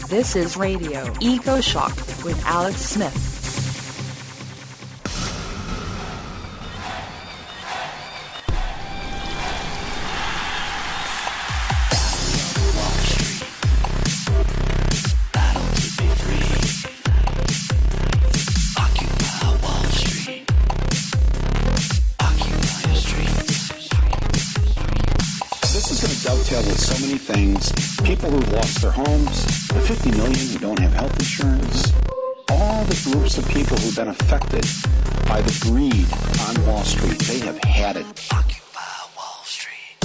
This is Radio Eco Shock with Alex Smith. With so many things, people who've lost their homes, the 50 million who don't have health insurance, all the groups of people who've been affected by the greed on Wall Street, they have had it. Occupy Wall Street.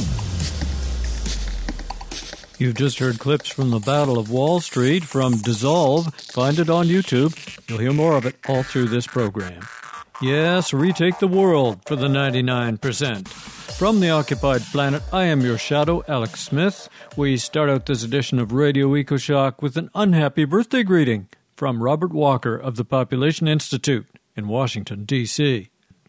You've just heard clips from the Battle of Wall Street from Dissolve. Find it on YouTube. You'll hear more of it all through this program. Yes, retake the world for the 99%. From the occupied planet, I am your shadow, Alex Smith. We start out this edition of Radio Eco Shock with an unhappy birthday greeting from Robert Walker of the Population Institute in Washington, D.C.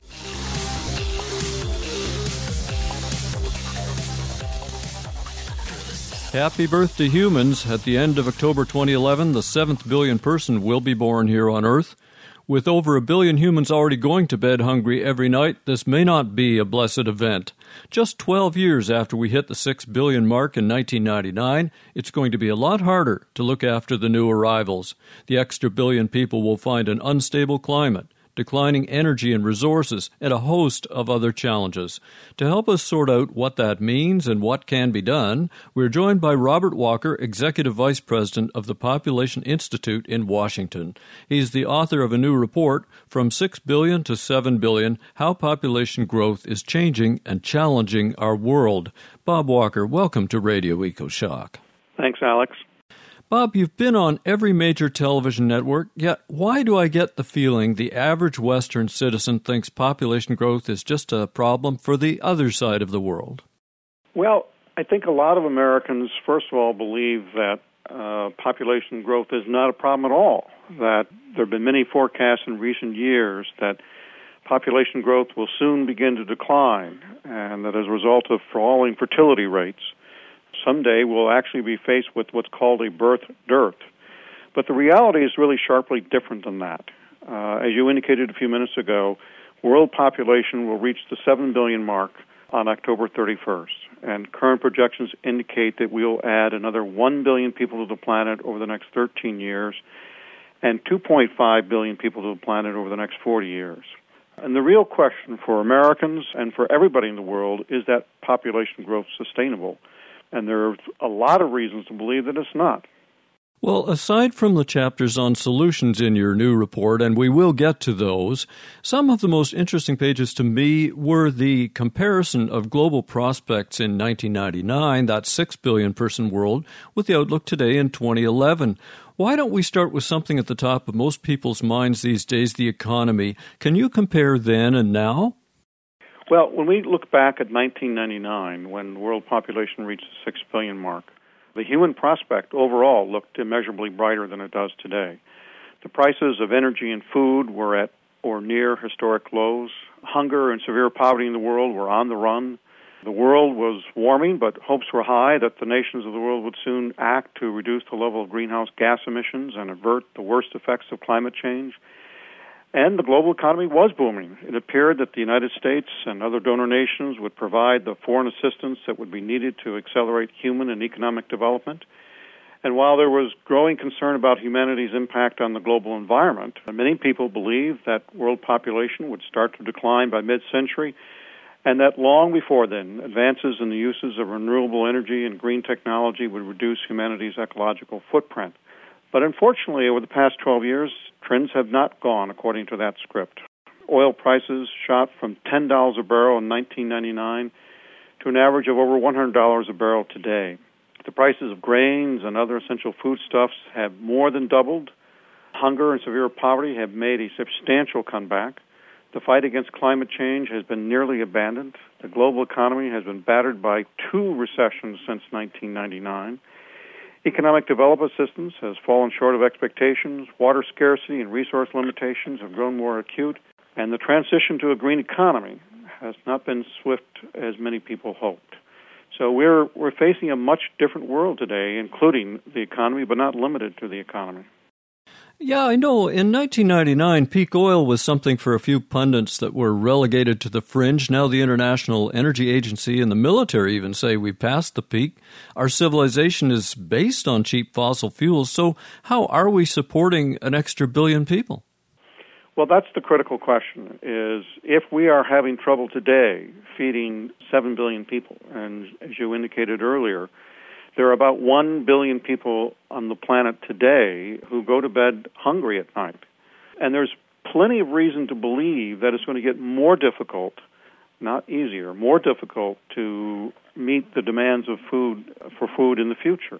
Happy birthday, humans. At the end of October 2011, the 7th billion person will be born here on Earth. With over 1 billion humans already going to bed hungry every night, this may not be a blessed event. Just 12 years after we hit the 6 billion mark in 1999, it's going to be a lot harder to look after the new arrivals. The extra billion people will find an unstable climate, declining energy and resources, and a host of other challenges. To help us sort out what that means and what can be done, we're joined by Robert Walker, Executive Vice President of the Population Institute in Washington. He's the author of a new report, From 6 Billion to 7 Billion, How Population Growth is Changing and Challenging Our World. Bob Walker, welcome to Radio Eco Shock. Thanks, Alex. Bob, you've been on every major television network, yet why do I get the feeling the average Western citizen thinks population growth is just a problem for the other side of the world? Well, I think a lot of Americans, first of all, believe that population growth is not a problem at all, that there have been many forecasts in recent years that population growth will soon begin to decline, and that as a result of falling fertility rates, someday we'll actually be faced with what's called a birth dearth. But the reality is really sharply different than that. As you indicated a few minutes ago, world population will reach the 7 billion mark on October 31st, and current projections indicate that we'll add another 1 billion people to the planet over the next 13 years and 2.5 billion people to the planet over the next 40 years. And the real question for Americans and for everybody in the world is that population growth sustainable? And there are a lot of reasons to believe that it's not. Well, aside from the chapters on solutions in your new report, and we will get to those, some of the most interesting pages to me were the comparison of global prospects in 1999, that 6 billion person world, with the outlook today in 2011. Why don't we start with something at the top of most people's minds these days, the economy? Can you compare then and now? Well, when we look back at 1999, when world population reached the 6 billion mark, the human prospect overall looked immeasurably brighter than it does today. The prices of energy and food were at or near historic lows. Hunger and severe poverty in the world were on the run. The world was warming, but hopes were high that the nations of the world would soon act to reduce the level of greenhouse gas emissions and avert the worst effects of climate change. And the global economy was booming. It appeared that the United States and other donor nations would provide the foreign assistance that would be needed to accelerate human and economic development. And while there was growing concern about humanity's impact on the global environment, many people believed that world population would start to decline by mid-century, and that long before then, advances in the uses of renewable energy and green technology would reduce humanity's ecological footprint. But unfortunately, over the past 12 years, trends have not gone according to that script. Oil prices shot from $10 a barrel in 1999 to an average of over $100 a barrel today. The prices of grains and other essential foodstuffs have more than doubled. Hunger and severe poverty have made a substantial comeback. The fight against climate change has been nearly abandoned. The global economy has been battered by 2 recessions since 1999. Economic development assistance has fallen short of expectations. Water scarcity and resource limitations have grown more acute. And the transition to a green economy has not been swift as many people hoped. So we're facing a much different world today, including the economy, but not limited to the economy. Yeah, I know. In 1999, peak oil was something for a few pundits that were relegated to the fringe. Now the International Energy Agency and the military even say we've passed the peak. Our civilization is based on cheap fossil fuels. So how are we supporting an extra billion people? Well, that's the critical question, is if we are having trouble today feeding 7 billion people, and as you indicated earlier, there are about 1 billion people on the planet today who go to bed hungry at night. And there's plenty of reason to believe that it's going to get more difficult, not easier, more difficult to meet the demands of food in the future.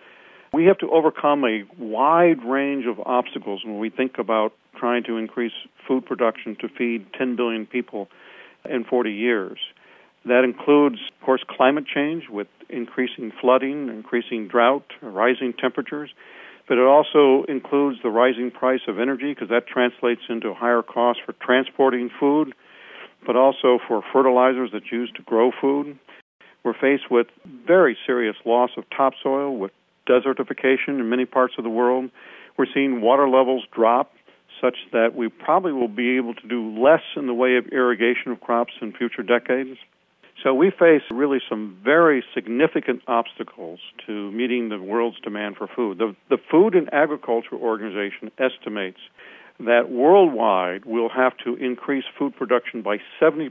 We have to overcome a wide range of obstacles when we think about trying to increase food production to feed 10 billion people in 40 years. That includes, of course, climate change with increasing flooding, increasing drought, rising temperatures. But it also includes the rising price of energy, because that translates into higher costs for transporting food, but also for fertilizers that's used to grow food. We're faced with very serious loss of topsoil, with desertification in many parts of the world. We're seeing water levels drop such that we probably will be able to do less in the way of irrigation of crops in future decades. So we face really some very significant obstacles to meeting the world's demand for food. The Food and Agriculture Organization estimates that worldwide we'll have to increase food production by 70%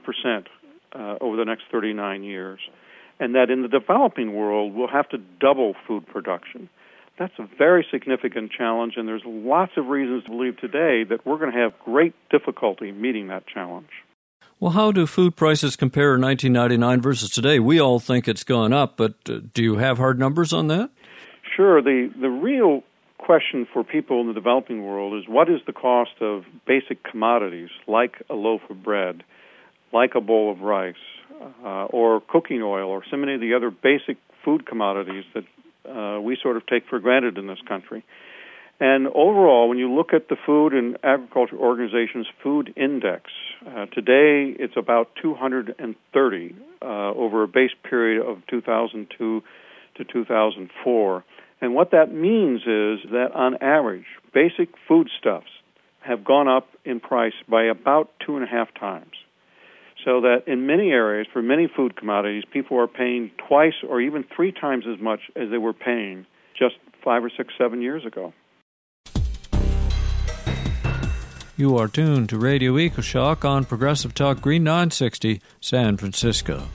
over the next 39 years, and that in the developing world we'll have to double food production. That's a very significant challenge, and there's lots of reasons to believe today that we're going to have great difficulty meeting that challenge. Well, how do food prices compare in 1999 versus today? We all think it's gone up, but do you have hard numbers on that? Sure. The real question for people in the developing world is what is the cost of basic commodities like a loaf of bread, like a bowl of rice, or cooking oil, or so many of the other basic food commodities that we sort of take for granted in this country. And overall, when you look at the Food and Agriculture Organization's food index, today it's about 230 over a base period of 2002 to 2004. And what that means is that on average, basic foodstuffs have gone up in price by about 2.5 times. So that in many areas, for many food commodities, people are paying twice or even 3 times as much as they were paying just 5 or 6, 7 years ago. You are tuned to Radio EcoShock on Progressive Talk Green 960, San Francisco.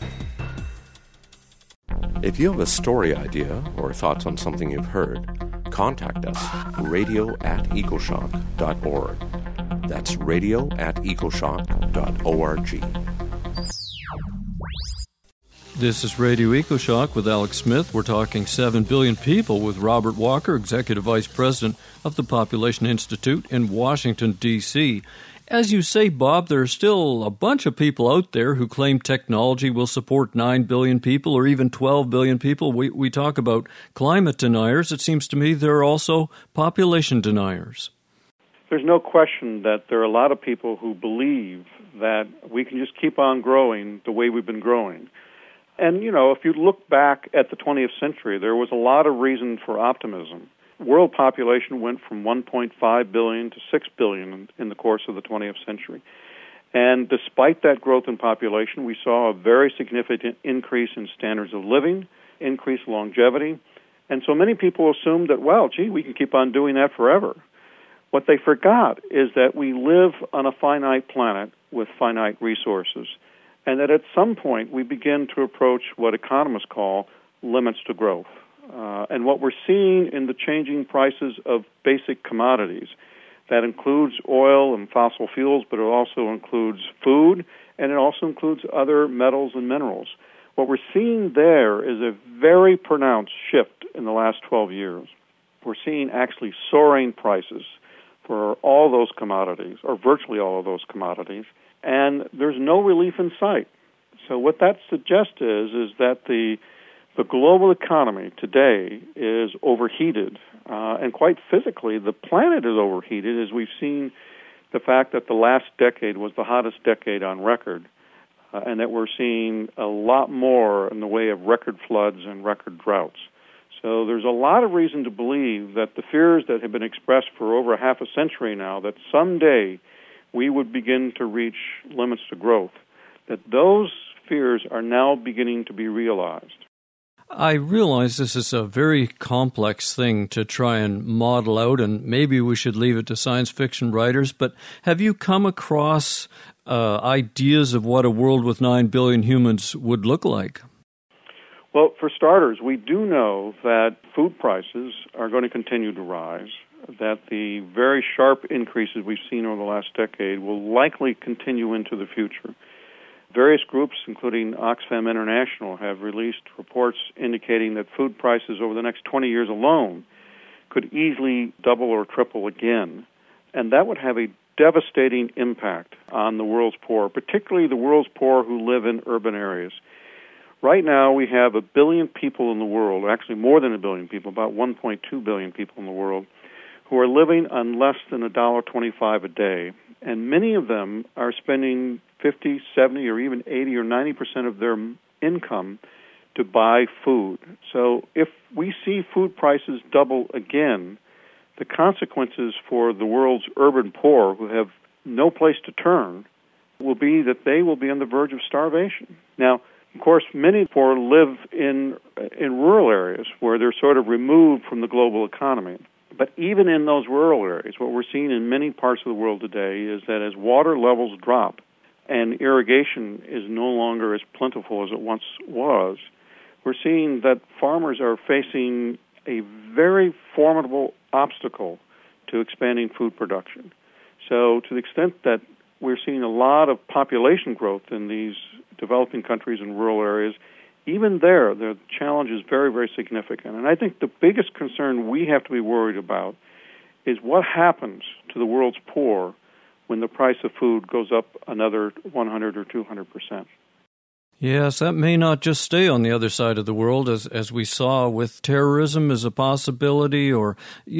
If you have a story idea or thoughts on something you've heard, contact us, radio@ecoshock.org. That's radio@ecoshock.org. This is Radio EcoShock with Alex Smith. We're talking 7 billion people with Robert Walker, Executive Vice President of the Population Institute in Washington, D.C. As you say, Bob, there are still a bunch of people out there who claim technology will support 9 billion people or even 12 billion people. We talk about climate deniers. It seems to me there are also population deniers. There's no question that there are a lot of people who believe that we can just keep on growing the way we've been growing. And, if you look back at the 20th century, there was a lot of reason for optimism. World population went from 1.5 billion to 6 billion in the course of the 20th century. And despite that growth in population, we saw a very significant increase in standards of living, increased longevity. And so many people assumed that, we can keep on doing that forever. What they forgot is that we live on a finite planet with finite resources, and that at some point we begin to approach what economists call limits to growth. And what we're seeing in the changing prices of basic commodities, that includes oil and fossil fuels, but it also includes food, and it also includes other metals and minerals. What we're seeing there is a very pronounced shift in the last 12 years. We're seeing actually soaring prices for all those commodities, or virtually all of those commodities, and there's no relief in sight. So what that suggests is that the global economy today is overheated, and quite physically, the planet is overheated, as we've seen the fact that the last decade was the hottest decade on record. and that we're seeing a lot more in the way of record floods and record droughts. So there's a lot of reason to believe that the fears that have been expressed for over half a century now, that someday we would begin to reach limits to growth, that those fears are now beginning to be realized. I realize this is a very complex thing to try and model out, and maybe we should leave it to science fiction writers, but have you come across ideas of what a world with 9 billion humans would look like? Well, for starters, we do know that food prices are going to continue to rise, that the very sharp increases we've seen over the last decade will likely continue into the future. Various groups, including Oxfam International, have released reports indicating that food prices over the next 20 years alone could easily double or triple again. And that would have a devastating impact on the world's poor, particularly the world's poor who live in urban areas. Right now, we have 1 billion people in the world, actually more than 1 billion people, about 1.2 billion people in the world, who are living on less than $1.25 a day. And many of them are spending 50, 70, or even 80 or 90% of their income to buy food. So if we see food prices double again, the consequences for the world's urban poor who have no place to turn will be that they will be on the verge of starvation. Now, of course, many poor live in rural areas where they're sort of removed from the global economy. But even in those rural areas, what we're seeing in many parts of the world today is that as water levels drop and irrigation is no longer as plentiful as it once was, we're seeing that farmers are facing a very formidable obstacle to expanding food production. So to the extent that we're seeing a lot of population growth in these developing countries and rural areas, even there, the challenge is very, very significant. And I think the biggest concern we have to be worried about is what happens to the world's poor when the price of food goes up another 100 or 200%. Yes, that may not just stay on the other side of the world, as we saw with terrorism as a possibility, or,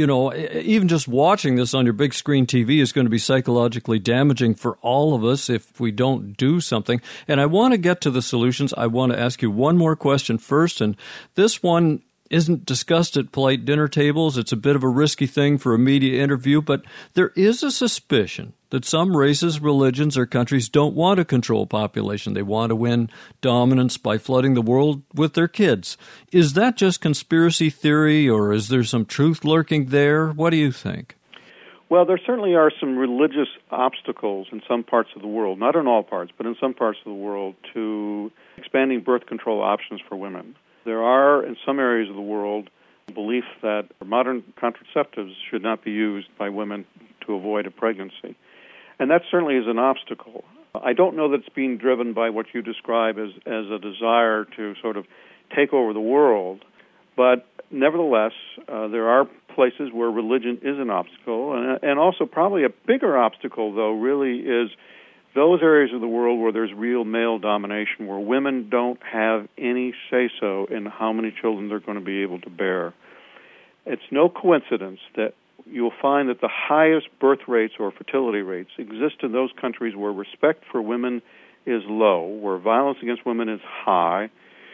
even just watching this on your big screen TV is going to be psychologically damaging for all of us if we don't do something. And I want to get to the solutions. I want to ask you one more question first, and this one isn't discussed at polite dinner tables. It's a bit of a risky thing for a media interview, but there is a suspicion that some races, religions, or countries don't want to control population. They want to win dominance by flooding the world with their kids. Is that just conspiracy theory, or is there some truth lurking there? What do you think? Well, there certainly are some religious obstacles in some parts of the world, not in all parts, but in some parts of the world, to expanding birth control options for women. There are, in some areas of the world, belief that modern contraceptives should not be used by women to avoid a pregnancy. And that certainly is an obstacle. I don't know that it's being driven by what you describe as a desire to sort of take over the world, but nevertheless, there are places where religion is an obstacle, and also probably a bigger obstacle, though, really is those areas of the world where there's real male domination, where women don't have any say-so in how many children they're going to be able to bear. It's no coincidence that you'll find that the highest birth rates or fertility rates exist in those countries where respect for women is low, where violence against women is high,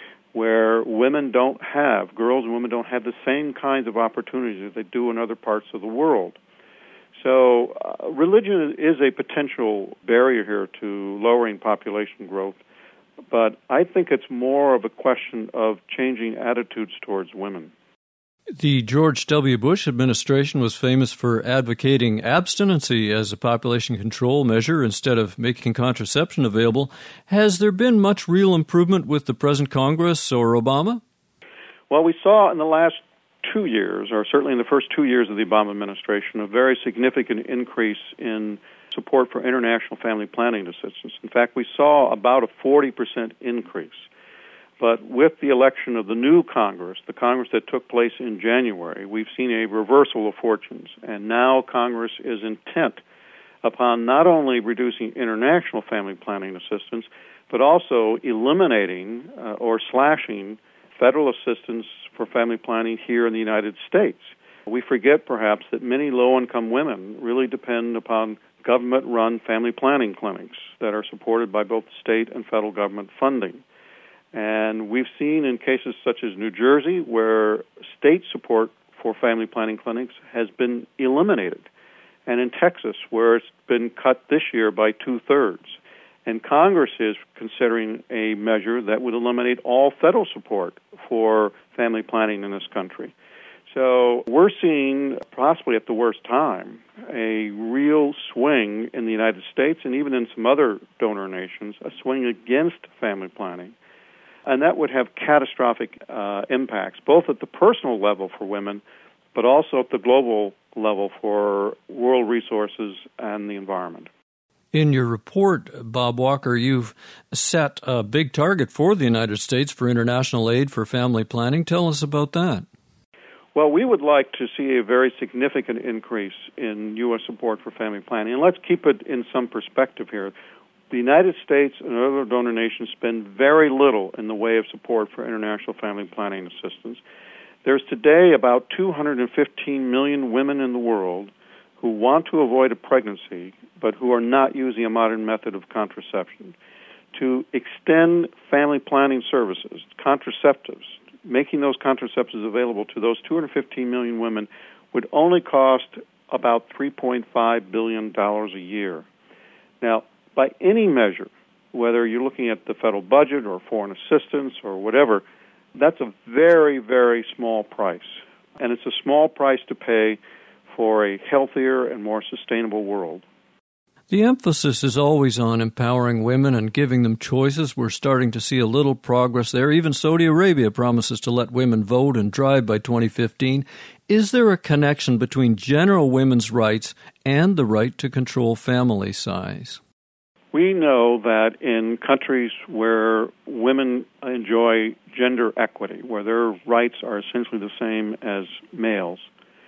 where girls and women don't have the same kinds of opportunities that they do in other parts of the world. So religion is a potential barrier here to lowering population growth, but I think it's more of a question of changing attitudes towards women. The George W. Bush administration was famous for advocating abstinency as a population control measure instead of making contraception available. Has there been much real improvement with the present Congress or Obama? Well, we saw in the last 2 years, or certainly in the first 2 years of the Obama administration, a very significant increase in support for international family planning assistance. In fact, we saw about a 40% increase. But with the election of the new Congress, the Congress that took place in January, we've seen a reversal of fortunes. And now Congress is intent upon not only reducing international family planning assistance, but also eliminating or slashing federal assistance for family planning here in the United States. We forget, perhaps, that many low-income women really depend upon government-run family planning clinics that are supported by both state and federal government funding. And we've seen in cases such as New Jersey where state support for family planning clinics has been eliminated, and in Texas where it's been cut this year by 2/3. And Congress is considering a measure that would eliminate all federal support for family planning in this country. So we're seeing, possibly at the worst time, a real swing in the United States and even in some other donor nations, a swing against family planning. And that would have catastrophic impacts, both at the personal level for women, but also at the global level for world resources and the environment. In your report, Bob Walker, you've set a big target for the United States for international aid for family planning. Tell us about that. Well, we would like to see a very significant increase in U.S. support for family planning. And let's keep it in some perspective here. The United States and other donor nations spend very little in the way of support for international family planning assistance. There's today about 215 million women in the world who want to avoid a pregnancy but who are not using a modern method of contraception. To extend family planning services, contraceptives, making those contraceptives available to those 215 million women would only cost about $3.5 billion a year. Now, by any measure, whether you're looking at the federal budget or foreign assistance or whatever, that's a very, very small price. And it's a small price to pay for a healthier and more sustainable world. The emphasis is always on empowering women and giving them choices. We're starting to see a little progress there. Even Saudi Arabia promises to let women vote and drive by 2015. Is there a connection between general women's rights and the right to control family size? We know that in countries where women enjoy gender equity, where their rights are essentially the same as males,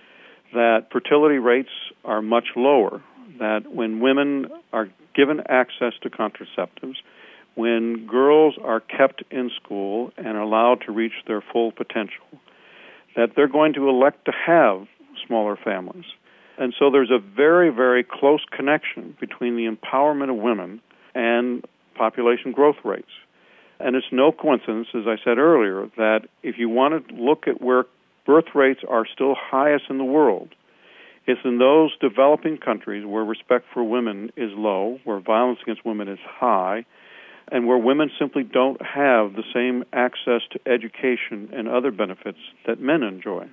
that fertility rates are much lower, that when women are given access to contraceptives, when girls are kept in school and allowed to reach their full potential, that they're going to elect to have smaller families. And so there's a very, very close connection between the empowerment of women and population growth rates. And it's no coincidence, as I said earlier, that if you want to look at where birth rates are still highest in the world, it's in those developing countries where respect for women is low, where violence against women is high, and where women simply don't have the same access to education and other benefits that men enjoy.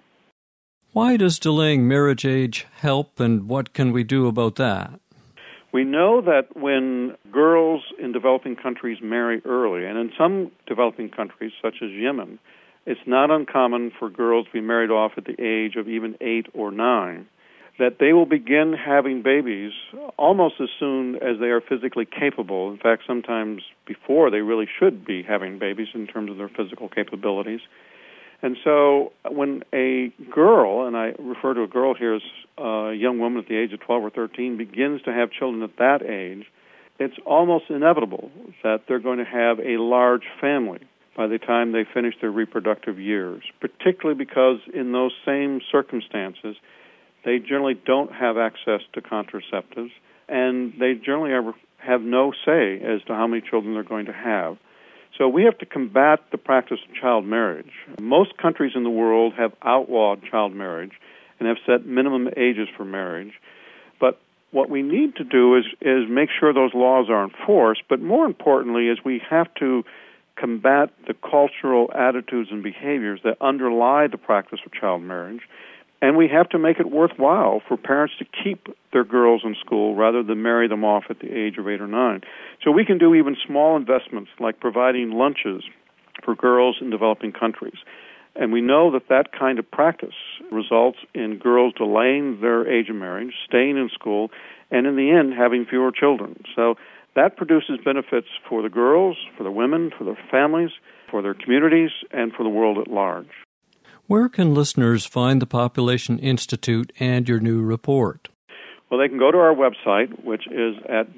Why does delaying marriage age help, and what can we do about that? We know that when girls in developing countries marry early, and in some developing countries, such as Yemen, it's not uncommon for girls to be married off at the age of even 8 or 9, that they will begin having babies almost as soon as they are physically capable. In fact, sometimes before they really should be having babies in terms of their physical capabilities. And so when a girl, and I refer to a girl here as a young woman at the age of 12 or 13, begins to have children at that age, it's almost inevitable that they're going to have a large family by the time they finish their reproductive years, particularly because in those same circumstances, they generally don't have access to contraceptives, and they generally have no say as to how many children they're going to have. So we have to combat the practice of child marriage. Most countries in the world have outlawed child marriage and have set minimum ages for marriage. But what we need to do is make sure those laws are enforced, but more importantly is we have to combat the cultural attitudes and behaviors that underlie the practice of child marriage. And we have to make it worthwhile for parents to keep their girls in school rather than marry them off at the age of 8 or 9. So we can do even small investments like providing lunches for girls in developing countries. And we know that that kind of practice results in girls delaying their age of marriage, staying in school, and in the end having fewer children. So that produces benefits for the girls, for the women, for their families, for their communities, and for the world at large. Where can listeners find the Population Institute and your new report? Well, they can go to our website, which is at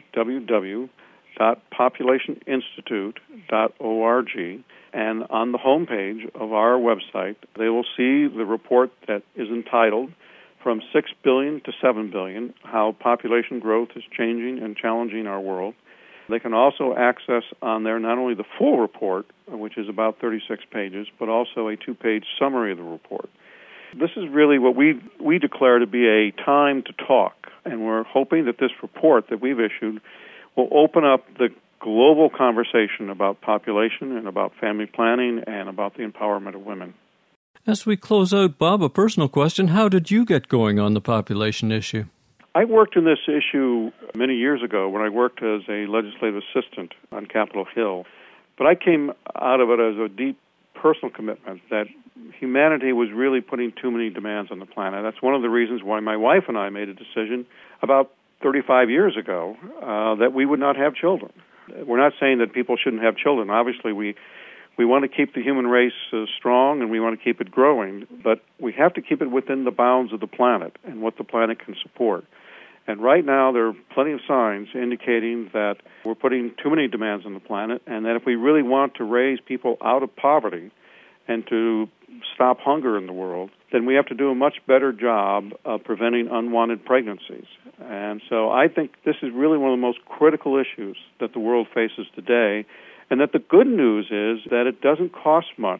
www.populationinstitute.org, and on the homepage of our website, they will see the report that is entitled from 6 billion to 7 billion, how population growth is changing and challenging our world. They can also access on there not only the full report, which is about 36 pages, but also a 2-page summary of the report. This is really what we declare to be a time to talk, and we're hoping that this report that we've issued will open up the global conversation about population and about family planning and about the empowerment of women. As we close out, Bob, a personal question. How did you get going on the population issue? I worked in this issue many years ago when I worked as a legislative assistant on Capitol Hill. But I came out of it as a deep personal commitment that humanity was really putting too many demands on the planet. That's one of the reasons why my wife and I made a decision about 35 years ago that we would not have children. We're not saying that people shouldn't have children. Obviously, we want to keep the human race strong and we want to keep it growing, but we have to keep it within the bounds of the planet and what the planet can support. And right now, there are plenty of signs indicating that we're putting too many demands on the planet, and that if we really want to raise people out of poverty and to stop hunger in the world, then we have to do a much better job of preventing unwanted pregnancies. And so I think this is really one of the most critical issues that the world faces today, and that the good news is that it doesn't cost much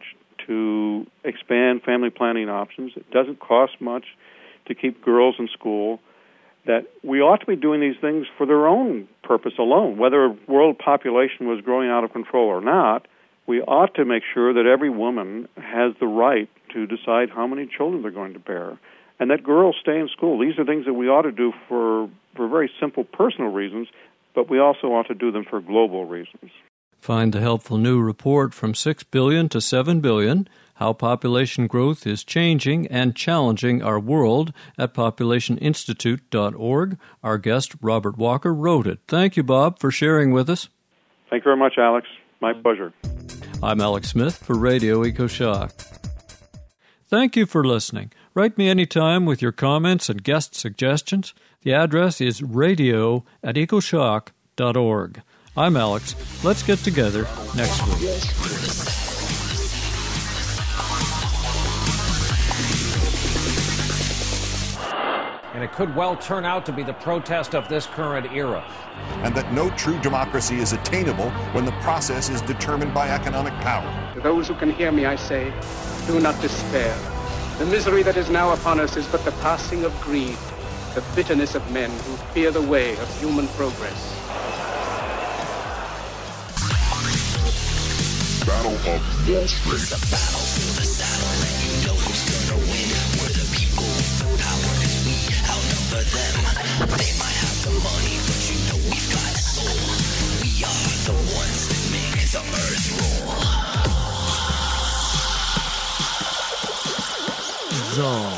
to expand family planning options. It doesn't cost much to keep girls in school. That we ought to be doing these things for their own purpose alone. Whether world population was growing out of control or not, we ought to make sure that every woman has the right to decide how many children they're going to bear, and that girls stay in school. These are things that we ought to do for very simple personal reasons, but we also ought to do them for global reasons. Find the helpful new report From 6 Billion to 7 Billion, How Population Growth is Changing and Challenging Our World at populationinstitute.org. Our guest, Robert Walker, wrote it. Thank you, Bob, for sharing with us. Thank you very much, Alex. My pleasure. I'm Alex Smith for Radio EcoShock. Thank you for listening. Write me anytime with your comments and guest suggestions. The address is radio@ecoshock.org. I'm Alex. Let's get together next week. And it could well turn out to be the protest of this current era. And that no true democracy is attainable when the process is determined by economic power. To those who can hear me, I say, do not despair. The misery that is now upon us is but the passing of greed, the bitterness of men who fear the way of human progress. Battle of Wall Street. It's a battle for the saddle, and you know who's gonna win. We're the people with the power, cause we outnumber them. They might have the money, but you know we've got soul. We are the ones that make the earth roll. Zone.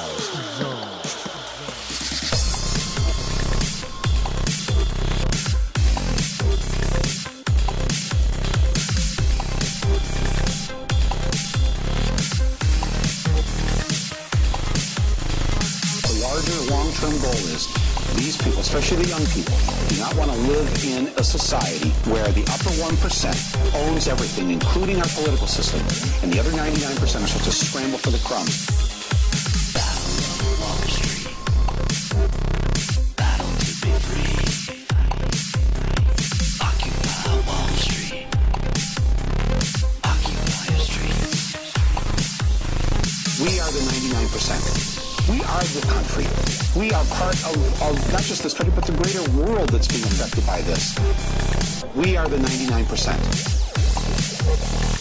Long-term goal is these people, especially the young people, do not want to live in a society where the upper 1% owns everything, including our political system, and the other 99% are supposed to scramble for the crumbs. Battle of Wall Street. Battle to be free. Occupy Wall Street. Occupy your streets. We are the 99%. We are the country. We are part of not just this country, but the greater world that's being affected by this. We are the 99%.